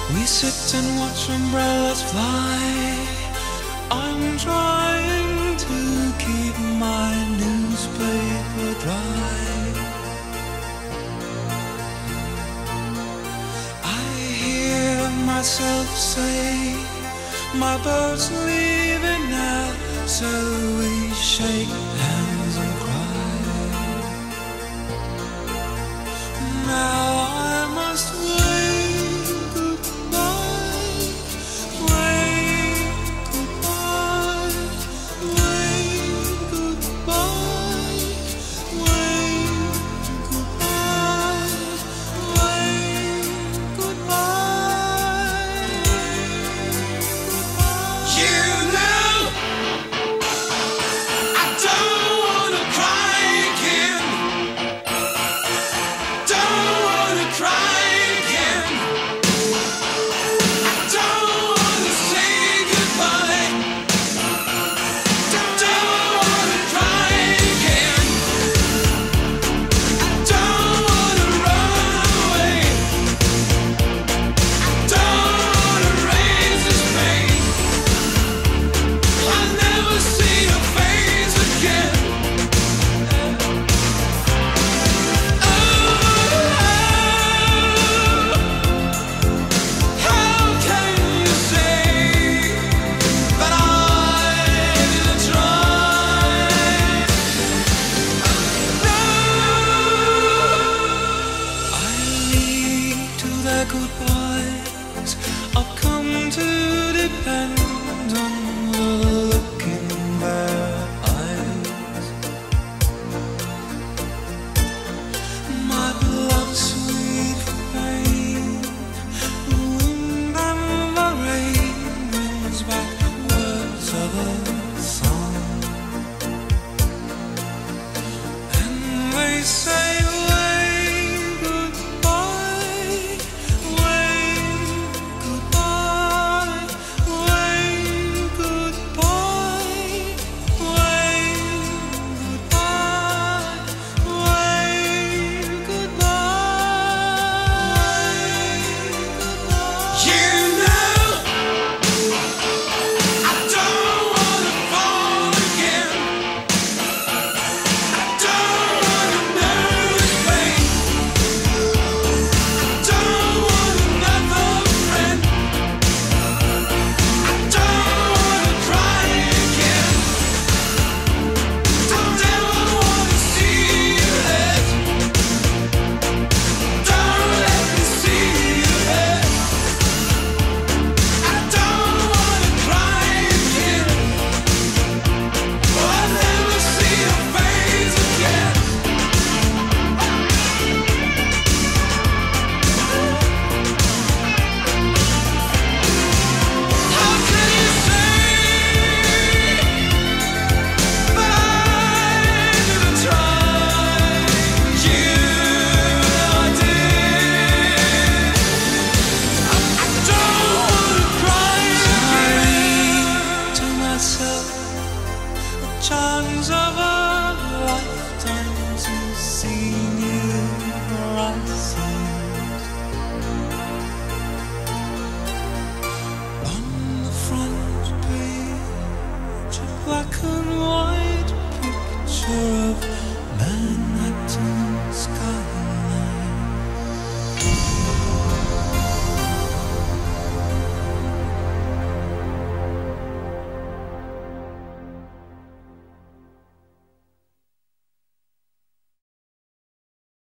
We sit and watch umbrellas fly. I'm trying to keep my newspaper dry. I hear myself say, my boat's leaving now, so we shake hands and cry. Now I must wave goodbye, wave goodbye, wave goodbye, wave goodbye, wave goodbye. You know I don't wanna cry again. Don't wanna cry again. I don't wanna say goodbye. Don't wanna cry again. I don't wanna run away. I don't wanna raise this pain. I'll never see your face again. How can you say that I didn't try? I lead to their goodbyes. I've come to depend on the look in their eyes. My blood sweet for pain. The wind and the rain brings back words of a song. And they say